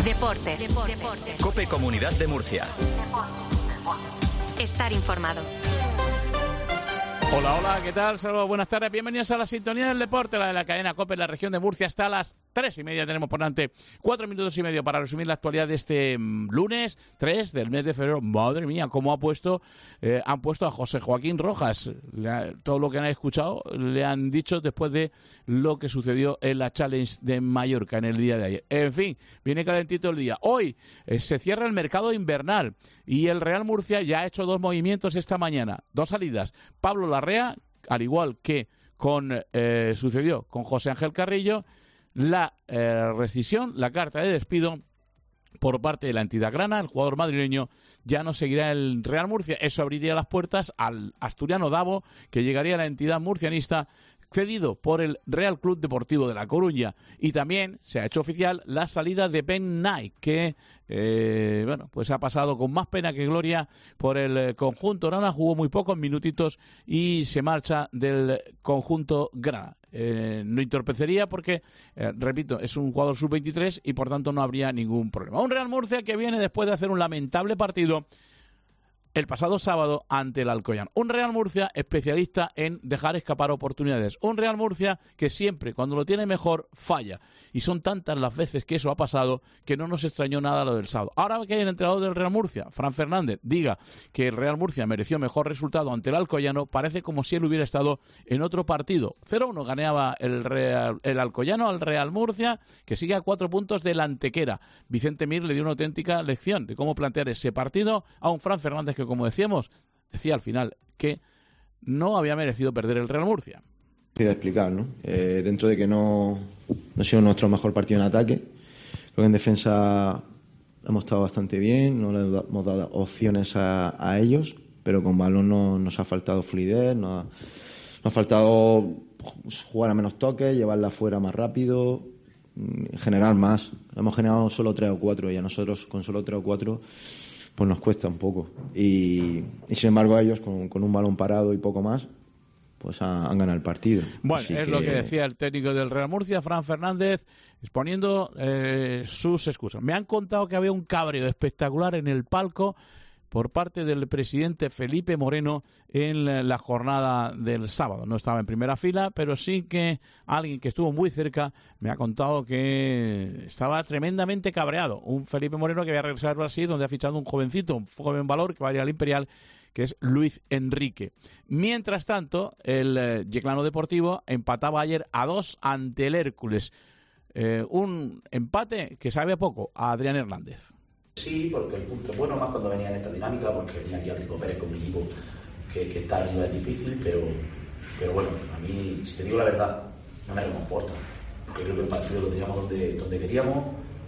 Deportes. COPE Comunidad de Murcia. Estar informado. Hola, ¿qué tal? Saludos, buenas tardes, bienvenidos a la sintonía del deporte, la de la cadena COPE en la región de Murcia. Hasta las 3:30 tenemos por delante 4 minutos y medio para resumir la actualidad de este lunes 3 del mes de febrero. Madre mía, cómo han puesto a José Joaquín Rojas. Todo lo que han escuchado le han dicho después de lo que sucedió en la Challenge de Mallorca en el día de ayer. En fin, viene calentito el día. Hoy se cierra el mercado invernal y el Real Murcia ya ha hecho 2 movimientos esta mañana, 2 salidas. Pablo Larrea, al igual que sucedió con José Ángel Carrillo, la rescisión, la carta de despido por parte de la entidad grana. El jugador madrileño ya no seguirá el Real Murcia. Eso abriría las puertas al asturiano Davo, que llegaría a la entidad murcianista cedido por el Real Club Deportivo de La Coruña. Y también se ha hecho oficial la salida de Ben Knight, que pues ha pasado con más pena que gloria por el conjunto grana. Jugó muy pocos minutitos y se marcha del conjunto grana. No entorpecería porque, repito, es un jugador sub-23 y por tanto no habría ningún problema. Un Real Murcia que viene después de hacer un lamentable partido el pasado sábado ante el Alcoyano. Un Real Murcia especialista en dejar escapar oportunidades. Un Real Murcia que siempre, cuando lo tiene mejor, falla. Y son tantas las veces que eso ha pasado que no nos extrañó nada lo del sábado. Ahora que el entrenador del Real Murcia, Fran Fernández, diga que el Real Murcia mereció mejor resultado ante el Alcoyano, parece como si él hubiera estado en otro partido. 0-1 ganaba el Alcoyano al Real Murcia, que sigue a 4 puntos del Antequera. Vicente Mir le dio una auténtica lección de cómo plantear ese partido a un Fran Fernández que, como decíamos, decía al final que no había merecido perder el Real Murcia. Quiero explicar, ¿no? Dentro de que no ha sido nuestro mejor partido en ataque, creo que en defensa hemos estado bastante bien, no le hemos dado opciones a ellos, pero con balón nos ha faltado fluidez, nos ha faltado jugar a menos toques, llevarla fuera más rápido, generar más. Hemos generado solo 3 o 4 y a nosotros con solo 3 o 4 pues nos cuesta un poco. Y sin embargo a ellos con un balón parado y poco más pues han ganado el partido. Bueno, así es lo que decía el técnico del Real Murcia, Fran Fernández, exponiendo sus excusas. Me han contado que había un cabreo espectacular en el palco por parte del presidente Felipe Moreno en la jornada del sábado. No estaba en primera fila, pero sí que alguien que estuvo muy cerca me ha contado que estaba tremendamente cabreado. Un Felipe Moreno que había regresado a Brasil, donde ha fichado un jovencito, un joven valor que va a ir al Imperial, que es Luis Enrique. Mientras tanto, el Yeclano Deportivo empataba ayer a 2 ante el Hércules. Un empate que sabe a poco a Adrián Hernández. Sí, porque el punto es bueno más cuando venía en esta dinámica, porque venía aquí a Rico Pérez con un equipo que está arriba, es difícil, pero bueno, a mí, si te digo la verdad, no me reconforta, porque creo que el partido lo teníamos donde queríamos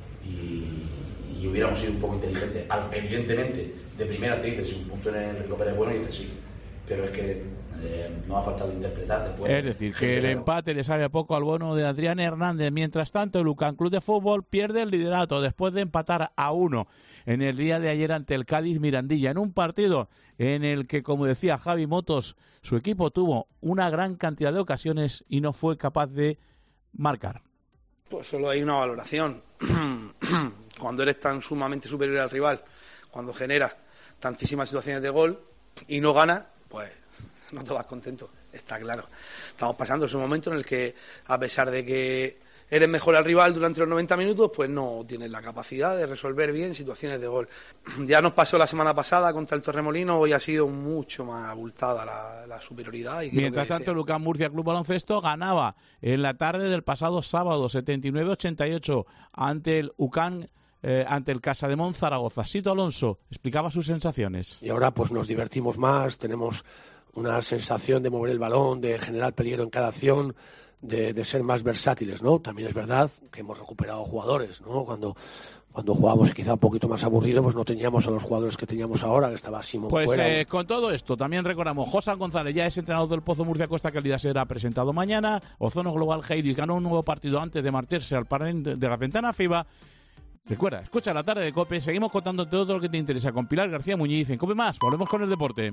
y hubiéramos sido un poco inteligentes. Evidentemente, de primera te dices, si un punto en el Rico Pérez es bueno, y dices sí, pero es que no ha faltado interpretar después. Es decir, que el empate le sabe a poco al bono de Adrián Hernández. Mientras tanto, el UCAM Club de Fútbol pierde el liderato después de empatar a 1 en el día de ayer ante el Cádiz Mirandilla, en un partido en el que, como decía Javi Motos, su equipo tuvo una gran cantidad de ocasiones y no fue capaz de marcar. Pues solo hay una valoración. Cuando eres tan sumamente superior al rival, cuando generas tantísimas situaciones de gol y no ganas, pues no te vas contento, está claro. Estamos pasando ese momento en el que, a pesar de que eres mejor al rival durante los 90 minutos, pues no tienes la capacidad de resolver bien situaciones de gol. Ya nos pasó la semana pasada contra el Torremolinos, hoy ha sido mucho más abultada la superioridad. Y mientras tanto, el UCAM Murcia Club Baloncesto ganaba en la tarde del pasado sábado 79-88 ante el UCAM, ante el Casademón Zaragoza. Sito Alonso explicaba sus sensaciones. Y ahora pues nos divertimos más, tenemos una sensación de mover el balón, de generar peligro en cada acción, de ser más versátiles, ¿no? También es verdad que hemos recuperado jugadores, ¿no? Cuando jugábamos quizá un poquito más aburrido, pues no teníamos a los jugadores que teníamos ahora, que estaba Simón fuera. Pues con todo esto, también recordamos, José González ya es entrenador del Pozo Murcia Costa Calidad, será presentado mañana. Ozono Global Heiris ganó un nuevo partido antes de marcharse al panel de la ventana FIBA. Recuerda, escucha la tarde de COPE, seguimos contando todo lo que te interesa con Pilar García Muñiz en COPE Más. Volvemos con el deporte.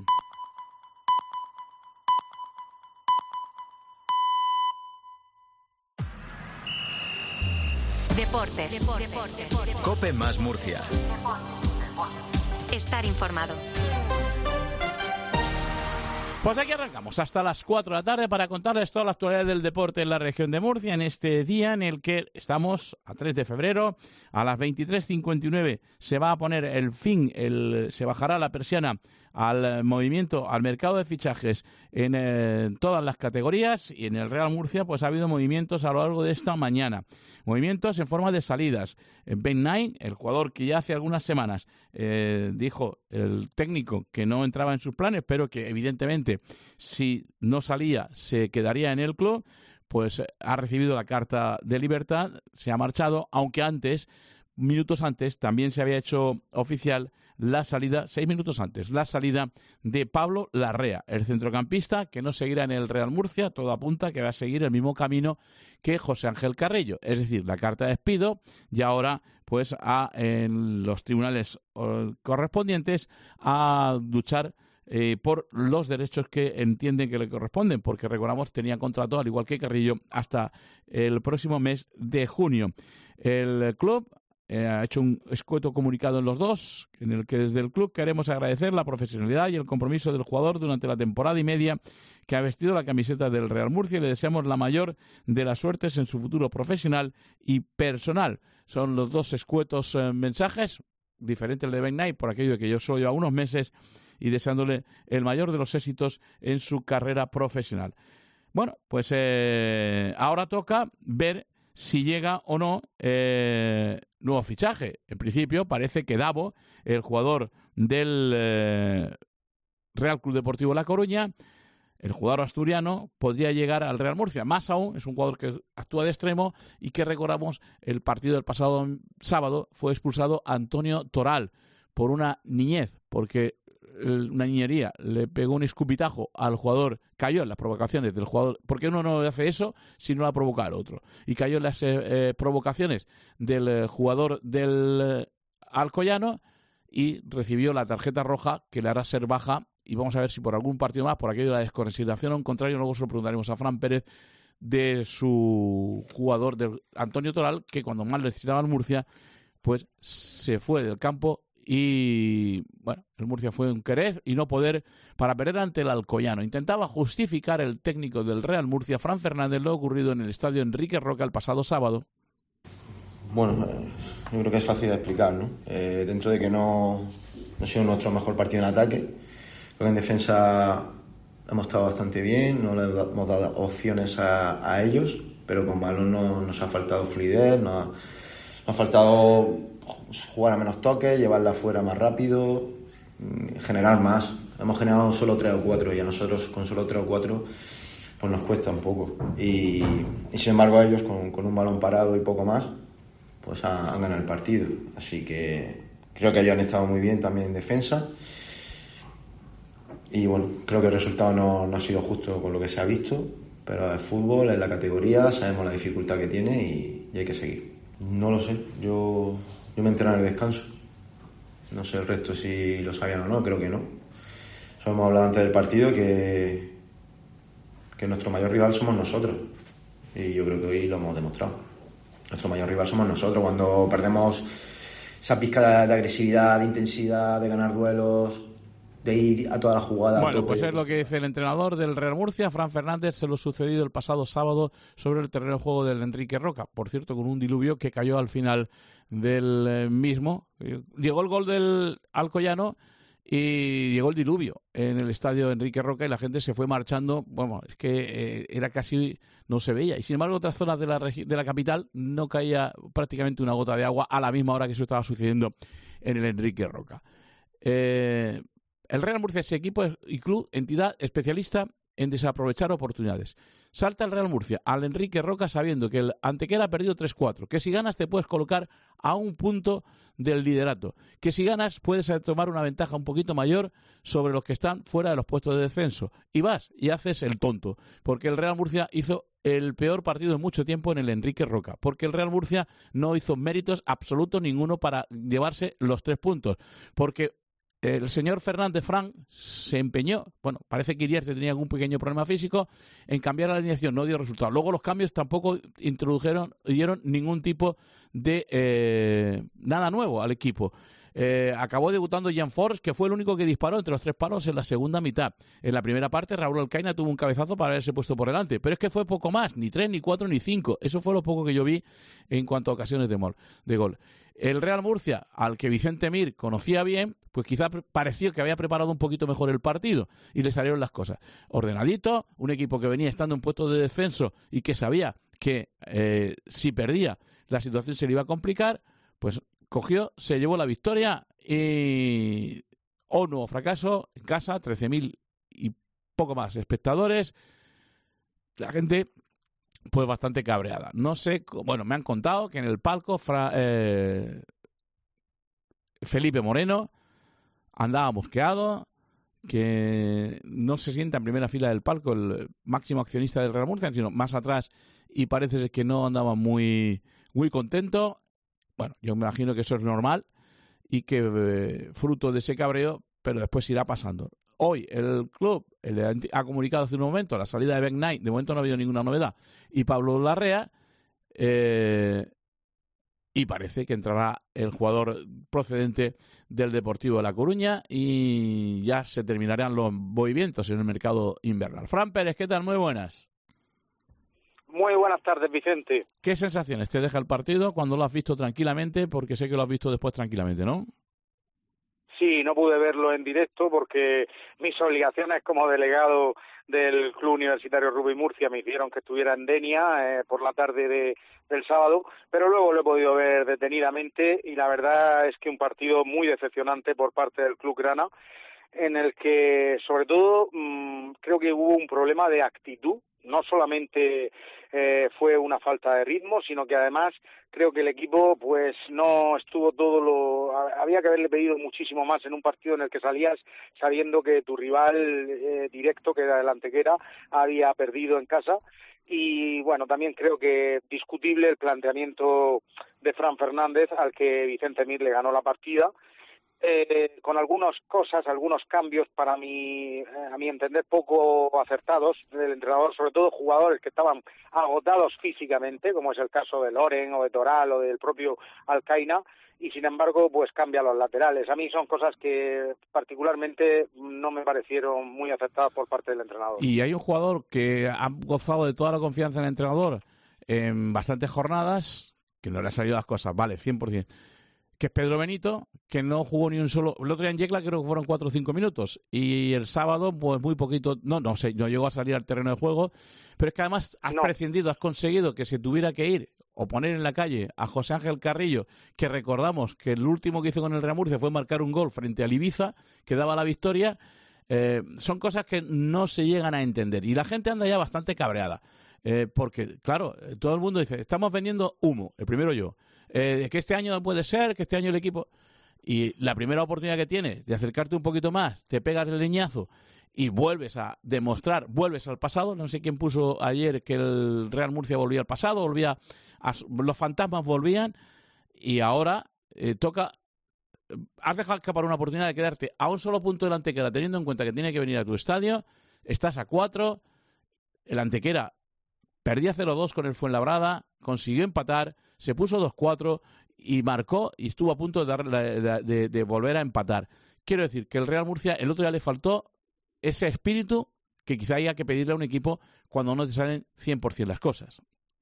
Deportes. Deportes. Cope más Murcia. Estar informado. Pues aquí arrancamos hasta las 4 de la tarde para contarles toda la actualidad del deporte en la región de Murcia en este día en el que estamos a 3 de febrero a las 23:59 se va a poner el fin, se bajará la persiana al movimiento, al mercado de fichajes en todas las categorías, y en el Real Murcia pues ha habido movimientos a lo largo de esta mañana, movimientos en forma de salidas. Ben Knight, el jugador que ya hace algunas semanas dijo el técnico que no entraba en sus planes, pero que evidentemente si no salía se quedaría en el club, pues ha recibido la carta de libertad, se ha marchado, aunque antes, minutos antes, también se había hecho oficial la salida, 6 minutos antes, la salida de Pablo Larrea, el centrocampista que no seguirá en el Real Murcia. Todo apunta que va a seguir el mismo camino que José Ángel Carrillo, es decir, la carta de despido, y ahora pues en los tribunales correspondientes a luchar por los derechos que entienden que le corresponden, porque recordamos tenía contrato, al igual que Carrillo, hasta el próximo mes de junio. El club ha hecho un escueto comunicado en los dos, en el que desde el club queremos agradecer la profesionalidad y el compromiso del jugador durante la temporada y media que ha vestido la camiseta del Real Murcia, y le deseamos la mayor de las suertes en su futuro profesional y personal. Son los dos escuetos mensajes, diferente el de Ben Knight por aquello de que yo solo llevo unos meses, y deseándole el mayor de los éxitos en su carrera profesional. Bueno, pues ahora toca ver si llega o no nuevo fichaje. En principio parece que Davo, el jugador del Real Club Deportivo La Coruña, el jugador asturiano, podría llegar al Real Murcia. Más aún, es un jugador que actúa de extremo y que, recordamos, el partido del pasado sábado fue expulsado Antonio Toral por una niñez, porque una niñería le pegó un escupitajo al jugador, cayó en las provocaciones del jugador, porque uno no hace eso si no la provoca al otro, y cayó en las provocaciones del jugador del Alcoyano y recibió la tarjeta roja que le hará ser baja, y vamos a ver si por algún partido más, por aquello de la desconsideración o en contrario. Luego se lo preguntaremos a Fran Pérez de su jugador, de Antonio Toral, que cuando más necesitaba el Murcia pues se fue del campo. Y bueno, el Murcia fue un querer y no poder para perder ante el Alcoyano. Intentaba justificar el técnico del Real Murcia, Fran Fernández, lo ocurrido en el estadio Enrique Roca el pasado sábado. Bueno, yo creo que es fácil de explicar, ¿no? Dentro de que no ha sido nuestro mejor partido en ataque, creo que en defensa hemos estado bastante bien, no le hemos dado opciones a ellos, pero con balón nos ha faltado fluidez, nos ha faltado jugar a menos toques, llevarla afuera más rápido, generar más. Hemos generado solo 3 o 4 y a nosotros con solo 3 o 4 pues nos cuesta un poco. Y sin embargo a ellos con un balón parado y poco más pues han ganado el partido. Así que creo que ellos han estado muy bien también en defensa. Y bueno, creo que el resultado no ha sido justo con lo que se ha visto, pero es fútbol, es la categoría, sabemos la dificultad que tiene y hay que seguir. No lo sé, yo me enteré en el descanso. No sé el resto si lo sabían o no, creo que no. Solo hemos hablado antes del partido que nuestro mayor rival somos nosotros. Y yo creo que hoy lo hemos demostrado. Nuestro mayor rival somos nosotros. Cuando perdemos esa pizca de agresividad, de intensidad, de ganar duelos, de ir a toda la jugada. Bueno, pues es lo que dice el entrenador del Real Murcia, Fran Fernández, se lo sucedido el pasado sábado sobre el terreno de juego del Enrique Roca. Por cierto, con un diluvio que cayó al final del mismo. Llegó el gol del Alcoyano y llegó el diluvio en el estadio Enrique Roca y la gente se fue marchando. Bueno, es que era casi, no se veía. Y sin embargo, otras zonas de la capital no caía prácticamente una gota de agua a la misma hora que eso estaba sucediendo en el Enrique Roca. El Real Murcia es equipo y club, entidad especialista en desaprovechar oportunidades. Salta el Real Murcia al Enrique Roca sabiendo que el Antequera ha perdido 3-4, que si ganas te puedes colocar a un punto del liderato, que si ganas puedes tomar una ventaja un poquito mayor sobre los que están fuera de los puestos de descenso, y vas y haces el tonto, porque el Real Murcia hizo el peor partido en mucho tiempo en el Enrique Roca, porque el Real Murcia no hizo méritos absolutos ninguno para llevarse los 3 puntos, porque el señor Fernández Fran se empeñó, bueno, parece que Iriarte tenía algún pequeño problema físico, en cambiar la alineación, no dio resultado. Luego los cambios tampoco dieron ningún tipo de nada nuevo al equipo. Acabó debutando Jan Force, que fue el único que disparó entre los 3 palos en la segunda mitad. En la primera parte Raúl Alcaina tuvo un cabezazo para haberse puesto por delante, pero es que fue poco más, ni 3, ni 4, ni 5. Eso fue lo poco que yo vi en cuanto a ocasiones de gol. El Real Murcia, al que Vicente Mir conocía bien, pues quizá pareció que había preparado un poquito mejor el partido y le salieron las cosas. Ordenadito, un equipo que venía estando en puestos de descenso y que sabía que si perdía la situación se le iba a complicar, pues cogió, se llevó la victoria y un nuevo fracaso en casa, 13.000 y poco más espectadores. La gente pues bastante cabreada. No sé, bueno, me han contado que en el palco Felipe Moreno andaba mosqueado, que no se sienta en primera fila del palco el máximo accionista del Real Murcia, sino más atrás, y parece que no andaba muy contento. Bueno, yo me imagino que eso es normal y que fruto de ese cabreo, pero después irá pasando. Hoy el club ha comunicado hace un momento la salida de Ben Knight, de momento no ha habido ninguna novedad, y Pablo Larrea, y parece que entrará el jugador procedente del Deportivo de La Coruña y ya se terminarán los movimientos en el mercado invernal. Fran Pérez, ¿qué tal? Muy buenas. Muy buenas tardes, Vicente. ¿Qué sensaciones te deja el partido cuando lo has visto tranquilamente? Porque sé que lo has visto después tranquilamente, ¿no? Sí, no pude verlo en directo porque mis obligaciones como delegado del Club Universitario Rugby Murcia me hicieron que estuviera en Denia por la tarde del sábado, pero luego lo he podido ver detenidamente y la verdad es que un partido muy decepcionante por parte del Club Grana, en el que sobre todo creo que hubo un problema de actitud. No solamente fue una falta de ritmo, sino que además creo que el equipo pues no estuvo había que haberle pedido muchísimo más en un partido en el que salías sabiendo que tu rival directo, que era el Antequera, había perdido en casa. Y bueno, también creo que discutible el planteamiento de Fran Fernández, al que Vicente Mir le ganó la partida. Con algunas cosas, algunos cambios para a mi entender poco acertados del entrenador, sobre todo jugadores que estaban agotados físicamente, como es el caso de Loren o de Toral o del propio Alcaina, y sin embargo pues cambia los laterales. A mí son cosas que particularmente no me parecieron muy acertadas por parte del entrenador. Y hay un jugador que ha gozado de toda la confianza en el entrenador en bastantes jornadas, que no le han salido las cosas, vale, 100%. Que es Pedro Benito, que no jugó ni un solo... El otro día en Yecla creo que fueron 4 o 5 minutos. Y el sábado, pues muy poquito... No sé, no llegó a salir al terreno de juego. Pero es que además has prescindido, has conseguido que se tuviera que ir o poner en la calle a José Ángel Carrillo, que recordamos que el último que hizo con el Real Murcia fue marcar un gol frente al Ibiza, que daba la victoria. Son cosas que no se llegan a entender. Y la gente anda ya bastante cabreada. Porque, claro, todo el mundo dice, estamos vendiendo humo, el primero yo. Que este año puede ser, que este año el equipo... Y la primera oportunidad que tienes de acercarte un poquito más, te pegas el leñazo y vuelves a demostrar, vuelves al pasado. No sé quién puso ayer que el Real Murcia volvía al pasado, los fantasmas volvían y ahora toca... Has dejado escapar una oportunidad de quedarte a un solo punto del Antequera, teniendo en cuenta que tiene que venir a tu estadio, estás a 4, el Antequera perdía 0-2 con el Fuenlabrada, consiguió empatar, se puso 2-4 y marcó y estuvo a punto de volver a empatar. Quiero decir que el Real Murcia el otro día le faltó ese espíritu que quizá haya que pedirle a un equipo cuando no te salen 100% las cosas.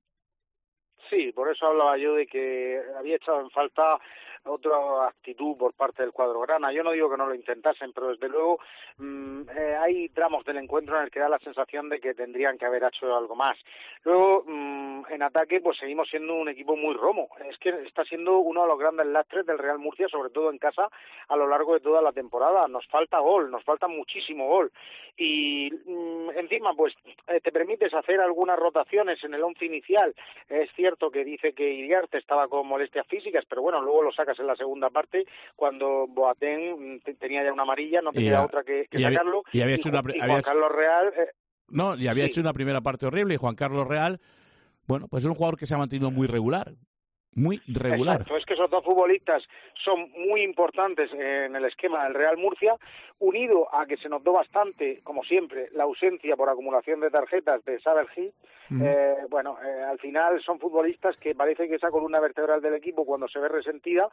Sí, por eso hablaba yo de que había echado en falta otra actitud por parte del cuadro grana. Yo no digo que no lo intentasen, pero desde luego hay tramos del encuentro en el que da la sensación de que tendrían que haber hecho algo más. Luego, en ataque, pues seguimos siendo un equipo muy romo. Es que está siendo uno de los grandes lastres del Real Murcia, sobre todo en casa, a lo largo de toda la temporada. Nos falta gol, nos falta muchísimo gol. Y encima, pues te permites hacer algunas rotaciones en el once inicial. Es cierto que dice que Iriarte estaba con molestias físicas, pero bueno, luego lo sacas en la segunda parte, cuando Boateng tenía ya una amarilla, no tenía otra que sacarlo. Juan Carlos Real... hecho una primera parte horrible, y Juan Carlos Real, bueno, pues es un jugador que se ha mantenido muy regular. muy regular. Exacto, es que esos dos futbolistas son muy importantes en el esquema del Real Murcia, unido a que se notó bastante, como siempre, la ausencia por acumulación de tarjetas de Saber Gil. Al final son futbolistas que parece que esa columna vertebral del equipo, cuando se ve resentida,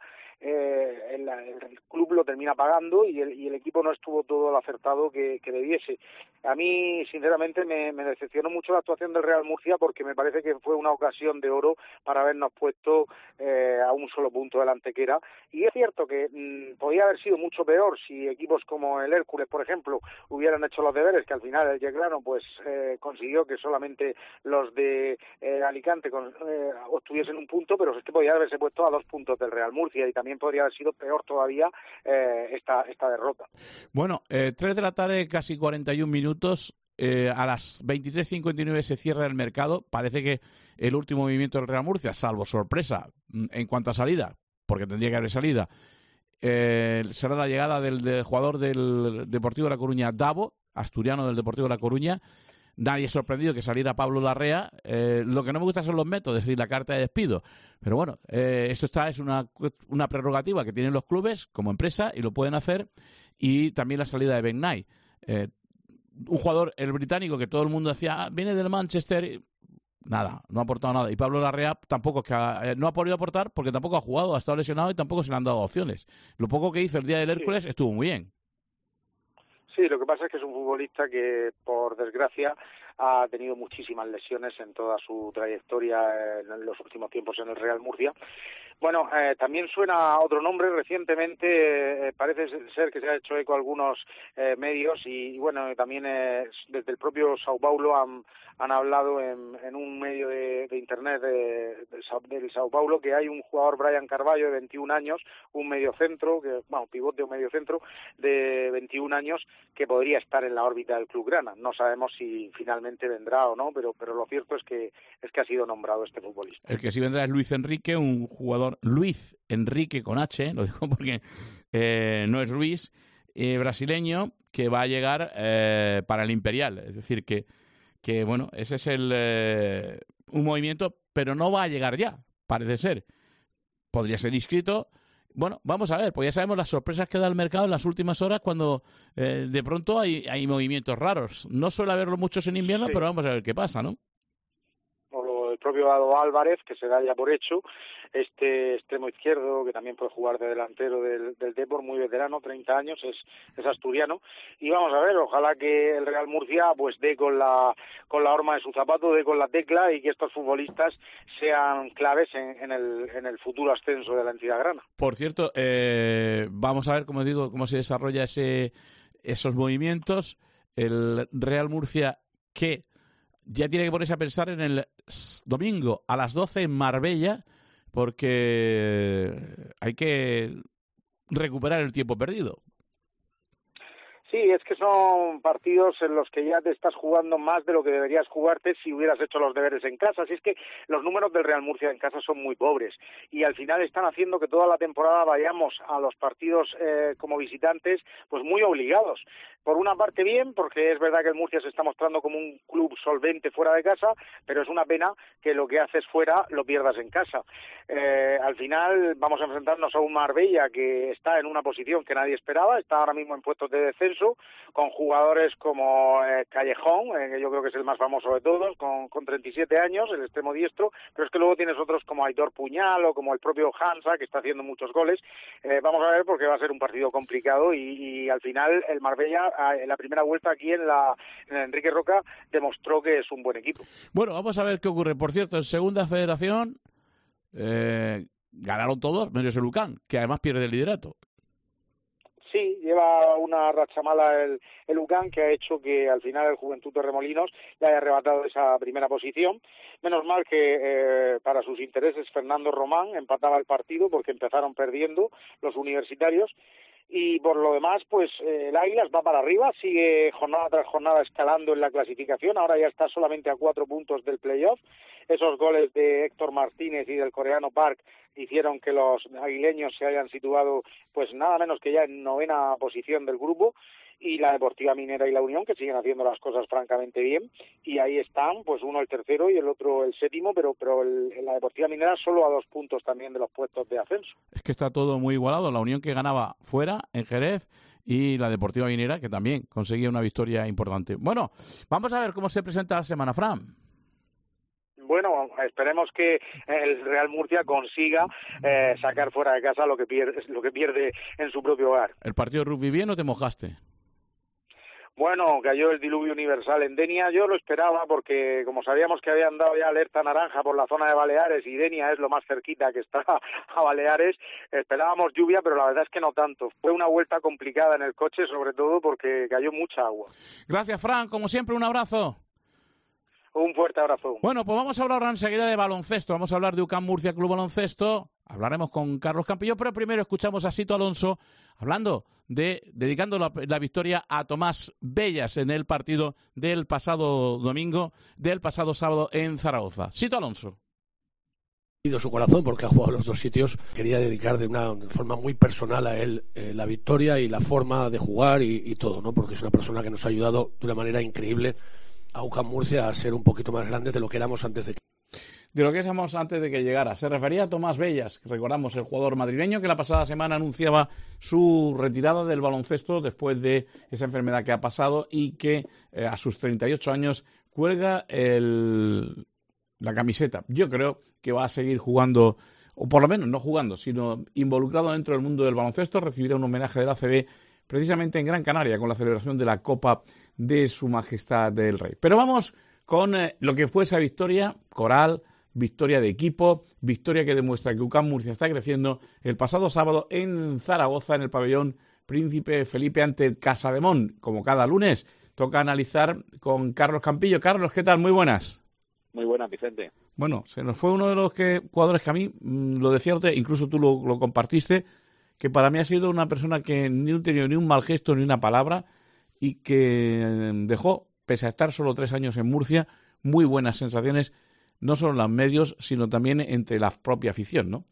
el club lo termina pagando y el equipo no estuvo todo lo acertado que debiese. A mí, sinceramente, me decepcionó mucho la actuación del Real Murcia, porque me parece que fue una ocasión de oro para habernos puesto a un solo punto del Antequera. Y es cierto que podía haber sido mucho peor si equipos como el Hércules, por ejemplo, hubieran hecho los deberes, que al final el Yeclano pues consiguió que solamente los de Alicante obtuviesen un punto, pero es que podía haberse puesto a 2 puntos del Real Murcia, y también podría haber sido peor todavía esta derrota. Bueno, 3 de la tarde, casi 41 minutos. A las 23:59 se cierra el mercado. Parece que el último movimiento del Real Murcia, salvo sorpresa en cuanto a salida, porque tendría que haber salida, será la llegada del jugador del Deportivo de La Coruña, Davo, asturiano del Deportivo de La Coruña. Nadie es sorprendido que saliera Pablo Larrea. Lo que no me gusta son los métodos, es decir, la carta de despido. Pero bueno, esto es una prerrogativa que tienen los clubes como empresa y lo pueden hacer. Y también la salida de Ben Knight. Un jugador, el británico, que todo el mundo decía, viene del Manchester. Nada, no ha aportado nada. Y Pablo Larrea tampoco no ha podido aportar, porque tampoco ha jugado, ha estado lesionado y tampoco se le han dado opciones. Lo poco que hizo el día del Hércules estuvo muy bien. Sí, lo que pasa es que es un futbolista que, por desgracia, ha tenido muchísimas lesiones en toda su trayectoria en los últimos tiempos en el Real Murcia. Bueno, también suena otro nombre. Recientemente parece ser que se ha hecho eco a algunos medios y bueno, también desde el propio Sao Paulo han hablado en un medio de internet del Sao Paulo, que hay un jugador, Brian Carvalho, de 21 años, un mediocentro, pivote o mediocentro de 21 años, que podría estar en la órbita del clubgrana. No sabemos si finalmente vendrá o no, pero lo cierto es que ha sido nombrado este futbolista. El que sí vendrá es Luis Enrique, un jugador, Luis Enrique con H, lo digo porque no es Luis, brasileño, que va a llegar para el Imperial. Es decir, que bueno, ese es un movimiento, pero no va a llegar ya, parece ser. Podría ser inscrito. Bueno, vamos a ver, pues ya sabemos las sorpresas que da el mercado en las últimas horas, cuando de pronto hay movimientos raros. No suele haberlo muchos en invierno, sí, pero vamos a ver qué pasa, ¿no? O el propio Ado Álvarez, que se da ya por hecho, este extremo izquierdo, que también puede jugar de delantero del Depor, muy veterano, 30 años, es asturiano, y vamos a ver, ojalá que el Real Murcia pues dé con la horma de su zapato, dé con la tecla, y que estos futbolistas sean claves en el futuro ascenso de la entidad grana. Por cierto, vamos a ver, como digo, cómo se desarrolla esos movimientos. El Real Murcia, que ya tiene que ponerse a pensar en el domingo a las 12 en Marbella, porque hay que recuperar el tiempo perdido. Sí, es que son partidos en los que ya te estás jugando más de lo que deberías jugarte si hubieras hecho los deberes en casa. Así es que los números del Real Murcia en casa son muy pobres y al final están haciendo que toda la temporada vayamos a los partidos como visitantes pues muy obligados. Por una parte bien, porque es verdad que el Murcia se está mostrando como un club solvente fuera de casa, pero es una pena que lo que haces fuera lo pierdas en casa. Al final vamos a enfrentarnos a un Marbella que está en una posición que nadie esperaba, está ahora mismo en puestos de descenso, con jugadores como Callejón, que yo creo que es el más famoso de todos, con 37 años, el extremo diestro, pero es que luego tienes otros como Aitor Puñal o como el propio Hansa, que está haciendo muchos goles. Vamos a ver, porque va a ser un partido complicado y al final el Marbella, en la primera vuelta aquí en Enrique Roca, demostró que es un buen equipo. Bueno, vamos a ver qué ocurre. Por cierto, en Segunda Federación ganaron todos, menos el Lucan, que además pierde el liderato. Sí, lleva una racha mala el Lucan, que ha hecho que al final el Juventud de Remolinos le haya arrebatado esa primera posición. Menos mal que para sus intereses Fernando Román empataba el partido, porque empezaron perdiendo los universitarios. Y por lo demás, pues el Águilas va para arriba, sigue jornada tras jornada escalando en la clasificación, ahora ya está solamente a 4 puntos del playoff. Esos goles de Héctor Martínez y del coreano Park hicieron que los aguileños se hayan situado pues nada menos que ya en 9ª posición del grupo. y la Deportiva Minera y la Unión, que siguen haciendo las cosas francamente bien, y ahí están, pues uno el tercero y el otro el séptimo, pero la Deportiva Minera solo a 2 puntos también de los puestos de ascenso. Es que está todo muy igualado. La Unión, que ganaba fuera, en Jerez, y la Deportiva Minera, que también conseguía una victoria importante. Bueno, vamos a ver cómo se presenta la semana, Fran. Bueno, esperemos que el Real Murcia consiga sacar fuera de casa lo que pierde en su propio hogar. ¿El partido de rugby bien o te mojaste? Bueno, cayó el diluvio universal en Denia. Yo lo esperaba porque, como sabíamos que habían dado ya alerta naranja por la zona de Baleares y Denia es lo más cerquita que está a Baleares, esperábamos lluvia, pero la verdad es que no tanto. Fue una vuelta complicada en el coche, sobre todo porque cayó mucha agua. Gracias, Fran. Como siempre, un abrazo. Un fuerte abrazo. Bueno, pues vamos a hablar ahora enseguida de baloncesto. Vamos a hablar de UCAM Murcia Club Baloncesto. Hablaremos con Carlos Campillo, pero primero escuchamos a Sito Alonso dedicando la victoria a Tomás Bellas en el partido del pasado sábado en Zaragoza. Sito Alonso. Su corazón, porque ha jugado los dos sitios. Quería dedicar de forma muy personal a él la victoria y la forma de jugar y todo, ¿no? Porque es una persona que nos ha ayudado de una manera increíble a UCAM Murcia a ser un poquito más grandes de lo que éramos antes de que llegara. Se refería a Tomás Bellas, recordamos, el jugador madrileño que la pasada semana anunciaba su retirada del baloncesto después de esa enfermedad que ha pasado y que a sus 38 años cuelga la camiseta. Yo creo que va a seguir jugando, o por lo menos no jugando, sino involucrado dentro del mundo del baloncesto. Recibirá un homenaje del ACB precisamente en Gran Canaria con la celebración de la Copa de Su Majestad del Rey. Pero vamos con lo que fue esa victoria coral, victoria de equipo, victoria que demuestra que UCAM Murcia está creciendo el pasado sábado en Zaragoza, en el pabellón Príncipe Felipe ante el Casademón. Como cada lunes, toca analizar con Carlos Campillo. Carlos, ¿qué tal? Muy buenas. Muy buenas, Vicente. Bueno, se nos fue uno de los jugadores que a mí, lo decía usted, incluso tú lo compartiste, que para mí ha sido una persona que ni ha tenido ni un mal gesto ni una palabra y que dejó, pese a estar solo 3 años en Murcia, muy buenas sensaciones, no solo en los medios, sino también entre la propia afición, ¿no?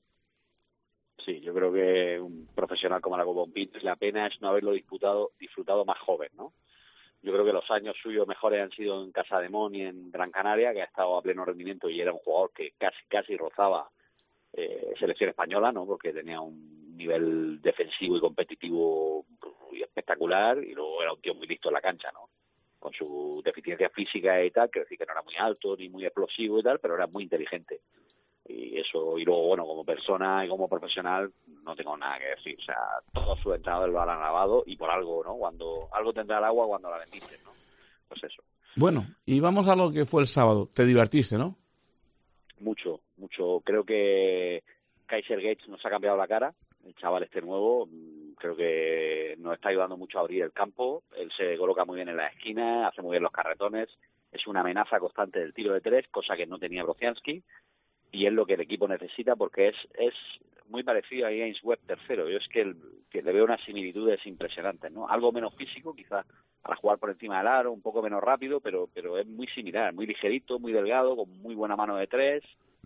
Sí, yo creo que un profesional como Lago Bombito, la pena es no haberlo disfrutado más joven, ¿no? Yo creo que los años suyos mejores han sido en Casademón y en Gran Canaria, que ha estado a pleno rendimiento y era un jugador que casi rozaba selección española, ¿no? Porque tenía un nivel defensivo y competitivo espectacular y luego era un tío muy listo en la cancha, ¿no? Con su deficiencia física y tal, quiero decir que no era muy alto ni muy explosivo y tal, pero era muy inteligente. Y eso, y luego, bueno, como persona y como profesional, no tengo nada que decir. O sea, todos sus entrenadores lo han alabado y por algo, ¿no? Cuando algo tendrá el agua cuando la bendices, ¿no? Pues eso. Bueno, y vamos a lo que fue el sábado. Te divertiste, ¿no? Mucho. Creo que Kaiser Gates nos ha cambiado la cara. El chaval este nuevo, creo que nos está ayudando mucho a abrir el campo. Él se coloca muy bien en la esquina, hace muy bien los carretones. Es una amenaza constante del tiro de 3, cosa que no tenía Brociansky. Y es lo que el equipo necesita porque es muy parecido a James Webb tercero. Yo es que le veo unas similitudes impresionantes, ¿no? Algo menos físico, quizás para jugar por encima del aro, un poco menos rápido, pero es muy similar, muy ligerito, muy delgado, con muy buena mano de 3.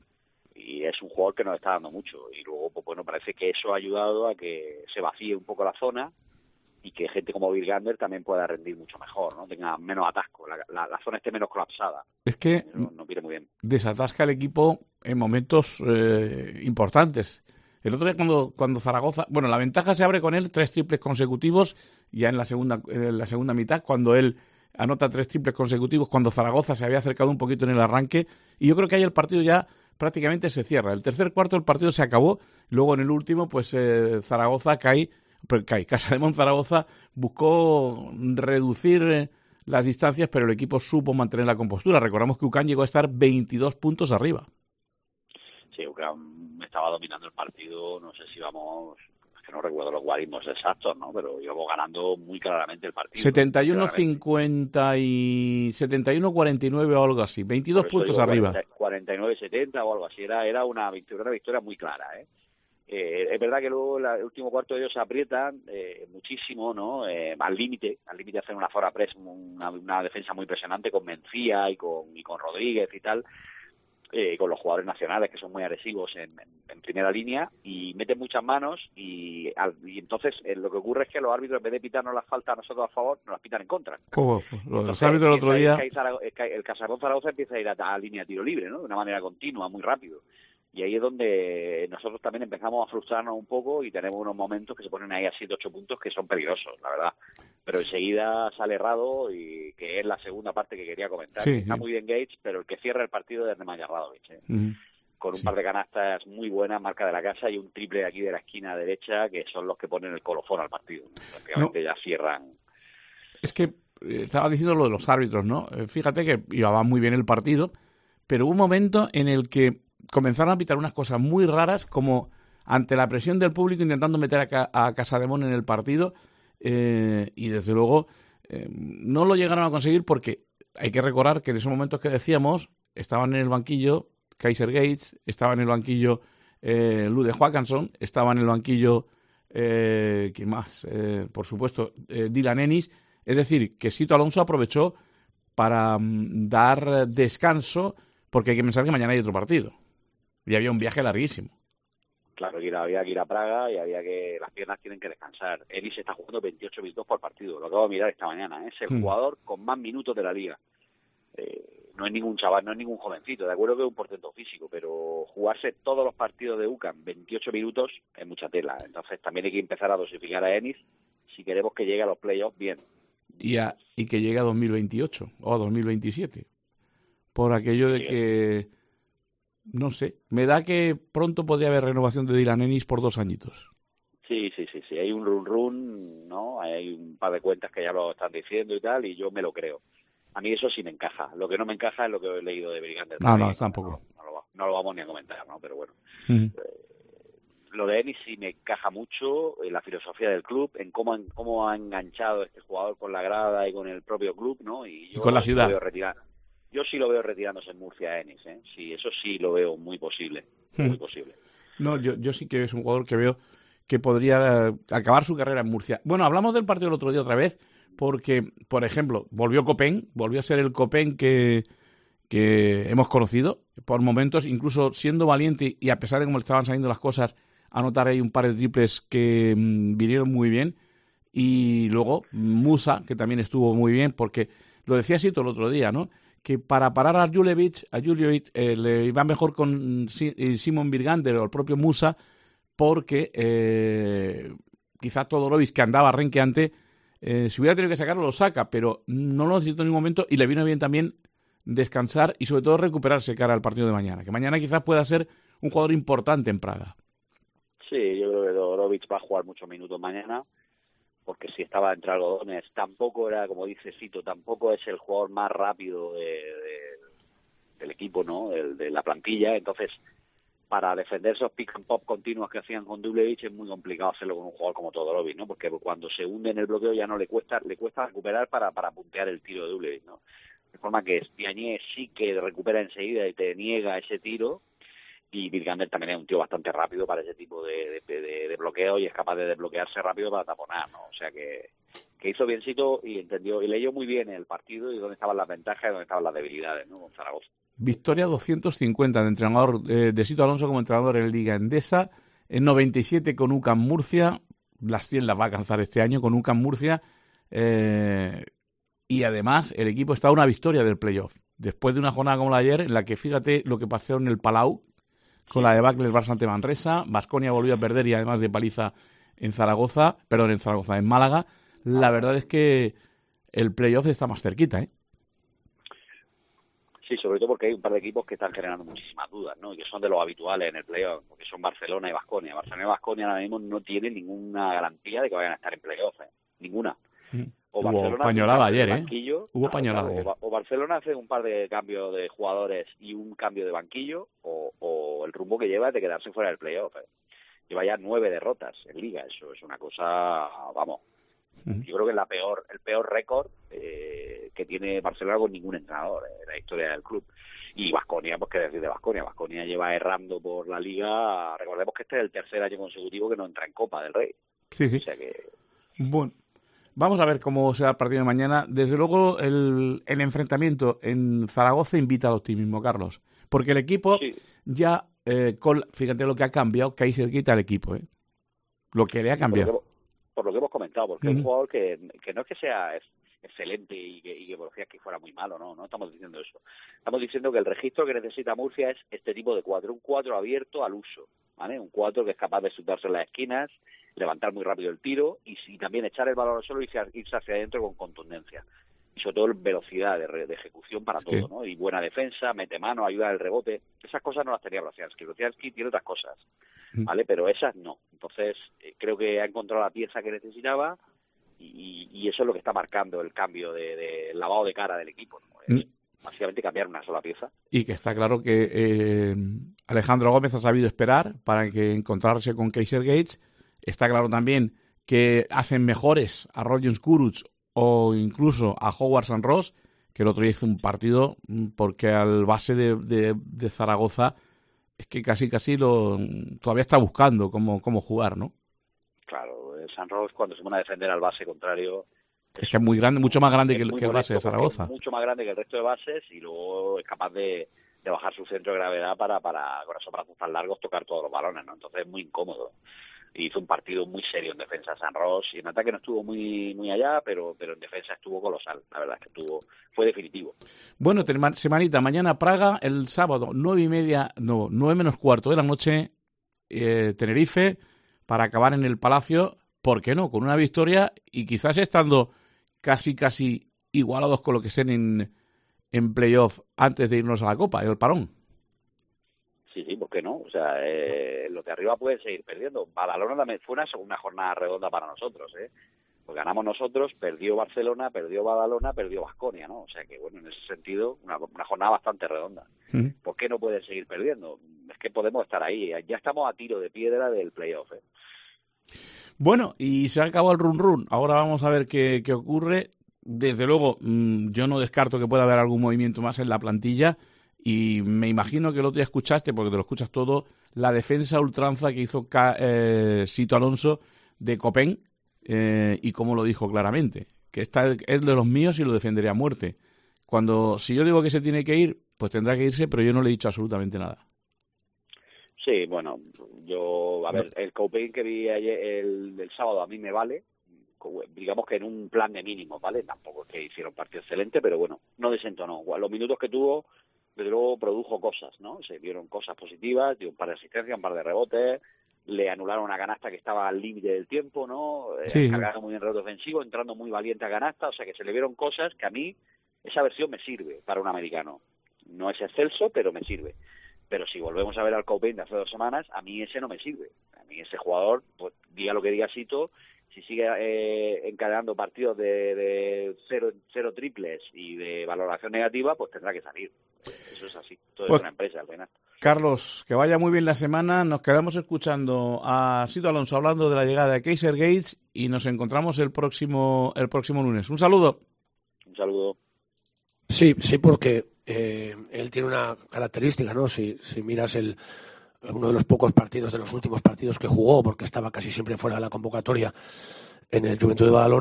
Y es un jugador que nos está dando mucho. Y luego, pues bueno, parece que eso ha ayudado a que se vacíe un poco la zona y que gente como Bill Gander también pueda rendir mucho mejor, ¿no? Tenga menos atasco, la zona esté menos colapsada. Es que no viene muy bien. Desatasca el equipo en momentos importantes. El otro día cuando Zaragoza, bueno, la ventaja se abre con él 3 triples consecutivos ya en la segunda mitad, cuando él anota 3 triples consecutivos, cuando Zaragoza se había acercado un poquito en el arranque, y yo creo que ahí el partido ya prácticamente se cierra. El tercer cuarto del partido se acabó, luego en el último pues Zaragoza Casademón Zaragoza buscó reducir las distancias, pero el equipo supo mantener la compostura. Recordamos que UCAM llegó a estar 22 puntos arriba. Sí, UCAM estaba dominando el partido, no sé si íbamos, es que no recuerdo los guarismos exactos, ¿no? Pero íbamos ganando muy claramente el partido. 71-50 y 71-49 o algo así, 22 puntos arriba. 49-70 o algo así, era una victoria muy clara, ¿eh? Es verdad que luego el último cuarto de ellos se aprietan muchísimo, ¿no? Al límite hacen una fora press, una defensa muy impresionante con Mencía y con Rodríguez y tal. con los jugadores nacionales que son muy agresivos en primera línea y meten muchas manos y entonces lo que ocurre es que los árbitros, en vez de pitarnos las faltas a nosotros a favor, nos las pitan en contra. Los árbitros el otro día... El Casarón Zaragoza empieza a ir a línea de tiro libre, ¿no? De una manera continua, muy rápido. Y ahí es donde nosotros también empezamos a frustrarnos un poco y tenemos unos momentos que se ponen ahí a 7-8 puntos que son peligrosos, la verdad. Pero enseguida sale errado y que es la segunda parte que quería comentar. Sí, está muy bien Gates, pero el que cierra el partido es Nemanja Radovic, con un par de canastas muy buenas, marca de la casa, y un triple aquí de la esquina derecha que son los que ponen el colofón al partido. Prácticamente ya cierran. Es que estaba diciendo lo de los árbitros, ¿no? Fíjate que iba muy bien el partido, pero hubo un momento en el que comenzaron a pitar unas cosas muy raras, como ante la presión del público intentando meter a Casademón en el partido, y desde luego no lo llegaron a conseguir porque hay que recordar que en esos momentos que decíamos estaban en el banquillo Kaiser Gates, estaba en el banquillo Lude Johansson, estaba en el banquillo ¿quién más? Por supuesto Dylan Ennis. Es decir, que Sito Alonso aprovechó para dar descanso, porque hay que pensar que mañana hay otro partido y había un viaje larguísimo. Claro, había que ir a Praga y las piernas tienen que descansar. Ennis está jugando 28 minutos por partido, lo acabo de mirar esta mañana, es el jugador con más minutos de la liga. No es ningún chaval, no es ningún jovencito, de acuerdo que es un portento físico, pero jugarse todos los partidos de UCAM 28 minutos es mucha tela. Entonces también hay que empezar a dosificar a Ennis si queremos que llegue a los playoffs bien. Y que llegue a 2028 o a 2027. Por aquello de que, no sé, me da que pronto podría haber renovación de Dylan Ennis por 2 añitos. Sí. Hay un run, ¿no? Hay un par de cuentas que ya lo están diciendo y tal, y yo me lo creo. A mí eso sí me encaja. Lo que no me encaja es lo que he leído de Brigander. No, tampoco. No lo vamos ni a comentar, ¿no? Pero bueno. Lo de Ennis sí me encaja mucho en la filosofía del club, en cómo ha enganchado este jugador con la grada y con el propio club, ¿no? Y con la ciudad. Yo sí lo veo retirándose en Murcia, Ennis, ¿eh? Sí, eso sí lo veo muy posible. Muy posible. No, yo sí que es un jugador que veo que podría acabar su carrera en Murcia. Bueno, hablamos del partido el otro día otra vez, porque, por ejemplo, volvió a ser el Copen que hemos conocido por momentos, incluso siendo valiente y a pesar de cómo le estaban saliendo las cosas, anotar ahí un par de triples que vinieron muy bien. Y luego Musa, que también estuvo muy bien, porque lo decía Sito el otro día, ¿no? Que para parar a Juljevic le iba mejor con Simon Birgander o el propio Musa, porque quizás Todorovic, que andaba renqueante, si hubiera tenido que sacarlo, lo saca, pero no lo necesitó en ningún momento y le vino bien también descansar y sobre todo recuperarse cara al partido de mañana, que mañana quizás pueda ser un jugador importante en Praga. Sí, yo creo que Todorovic va a jugar muchos minutos mañana, porque si estaba entre algodones, tampoco era, como dice Sito, tampoco es el jugador más rápido del equipo, ¿no? De la plantilla. Entonces, para defender esos pick and pop continuos que hacían con Dublevic es muy complicado hacerlo con un jugador como Todorovic, ¿no? Porque cuando se hunde en el bloqueo ya no le cuesta recuperar para puntear el tiro de Dublevic, ¿no? De forma que Piañé sí que recupera enseguida y te niega ese tiro. Y Birgander también es un tío bastante rápido para ese tipo de bloqueo y es capaz de desbloquearse rápido para taponar, ¿no? O sea que hizo biencito y entendió y leyó muy bien el partido y dónde estaban las ventajas y dónde estaban las debilidades, ¿no? Con Zaragoza. Victoria 250 de entrenador de Sito Alonso como entrenador en Liga Endesa, en 97 con UCAM Murcia, las 100 las va a alcanzar este año con UCAM Murcia, y además el equipo está a una victoria del playoff. Después de una jornada como la de ayer, en la que fíjate lo que pasó en el Palau, con la debacle del Barça ante Manresa, Baskonia volvió a perder y además de paliza en Málaga. La verdad es que el playoff está más cerquita, ¿eh? Sí, sobre todo porque hay un par de equipos que están generando muchísimas dudas, ¿no? Y que son de los habituales en el playoff, porque son Barcelona y Baskonia. Barcelona y Baskonia ahora mismo no tienen ninguna garantía de que vayan a estar en playoff, ¿eh? Ninguna. Hubo pañolada ayer, Hubo pañolada ayer. O Barcelona hace un par de cambios de jugadores y un cambio de banquillo, o el rumbo que lleva es de quedarse fuera del playoff, ¿eh? Lleva ya 9 derrotas en Liga, eso es una cosa, vamos. Yo creo que es el peor récord que tiene Barcelona con ningún entrenador en la historia del club. Y Baskonia, pues qué decir de Baskonia. Baskonia lleva errando por la Liga. Recordemos que este es el tercer año consecutivo que no entra en Copa del Rey. Sí. O sea que... Bueno, vamos a ver cómo será el partido de mañana. Desde luego, el enfrentamiento en Zaragoza invita al optimismo, Carlos. Porque el equipo ya, fíjate lo que ha cambiado Kaiser Gate al equipo, lo que le ha cambiado. Por lo que hemos comentado, porque es un jugador que no es que sea excelente y que Borgiaski fuera muy malo, no estamos diciendo eso. Estamos diciendo que el registro que necesita Murcia es este tipo de 4, un 4 abierto al uso, ¿vale? Un 4 que es capaz de chutarse en las esquinas, levantar muy rápido el tiro y también echar el balón al suelo y irse hacia adentro con contundencia. Y sobre todo velocidad de ejecución para todo, ¿no? Y buena defensa, mete mano, ayuda al rebote. Esas cosas no las tenía Brociansky. Brociansky tiene otras cosas, ¿vale? Pero esas no. Entonces, creo que ha encontrado la pieza que necesitaba y eso es lo que está marcando el cambio de lavado de cara del equipo, ¿no? Básicamente cambiar una sola pieza. Y que está claro que Alejandro Gómez ha sabido esperar para que encontrarse con Kaiser Gates. Está claro también que hacen mejores a Rodions Kurucs o incluso a Howard San Ross, que el otro día hizo un partido, porque al base de Zaragoza es que casi todavía está buscando cómo jugar, ¿no? Claro, San Ross cuando se pone a defender al base contrario es que es muy grande, mucho más grande que el base de Zaragoza. Mucho más grande que el resto de bases y luego es capaz de bajar su centro de gravedad para con esos brazos tan largos tocar todos los balones, ¿no? Entonces es muy incómodo. Y hizo un partido muy serio en defensa San Ross y en ataque no estuvo muy allá, pero en defensa estuvo colosal. La verdad es que fue definitivo. Bueno, semanita, mañana Praga, el sábado 9 menos cuarto de la noche, Tenerife, para acabar en el Palacio, ¿por qué no? Con una victoria y quizás estando casi igualados con lo que estén en playoff antes de irnos a la Copa, el parón. Sí, ¿por qué no? O sea, los de arriba pueden seguir perdiendo. Badalona también fue una jornada redonda para nosotros, Pues ganamos nosotros, perdió Barcelona, perdió Badalona, perdió Baskonia, ¿no? O sea que, bueno, en ese sentido, una jornada bastante redonda. ¿Por qué no pueden seguir perdiendo? Es que podemos estar ahí. Ya estamos a tiro de piedra del playoff, Bueno, y se ha acabado el run. Ahora vamos a ver qué ocurre. Desde luego, yo no descarto que pueda haber algún movimiento más en la plantilla. Y me imagino que el otro día escuchaste, porque te lo escuchas todo, la defensa ultranza que hizo Sito Alonso de Copen, y cómo lo dijo claramente, que es de los míos y lo defendería a muerte. Si yo digo que se tiene que ir, pues tendrá que irse, pero yo no le he dicho absolutamente nada. Sí, bueno, el Copen que vi ayer, el sábado a mí me vale, digamos que en un plan de mínimo, ¿vale? Tampoco es que hiciera un partido excelente, pero bueno, no desentonó. Los minutos que tuvo, desde luego produjo cosas, ¿no? Se vieron cosas positivas, dio un par de asistencias, un par de rebotes, le anularon una canasta que estaba al límite del tiempo, ¿no? Cargando muy bien rebote ofensivo, entrando muy valiente a canasta, o sea que se le vieron cosas que a mí, esa versión me sirve para un americano. No es excelso, pero me sirve. Pero si volvemos a ver al Copen de hace 2 semanas, a mí ese no me sirve. A mí ese jugador, pues diga lo que diga Sito, si sigue encadenando partidos de cero triples y de valoración negativa, pues tendrá que salir. Eso es así, todo es una empresa al final. Carlos, que vaya muy bien la semana. Nos quedamos escuchando a Sito Alonso hablando de la llegada de Kaiser Gates y nos encontramos el próximo lunes. Un saludo. Un saludo. Sí, porque él tiene una característica, ¿no? Si miras uno de los pocos partidos, de los últimos partidos que jugó, porque estaba casi siempre fuera de la convocatoria en el Juventud de Badalona,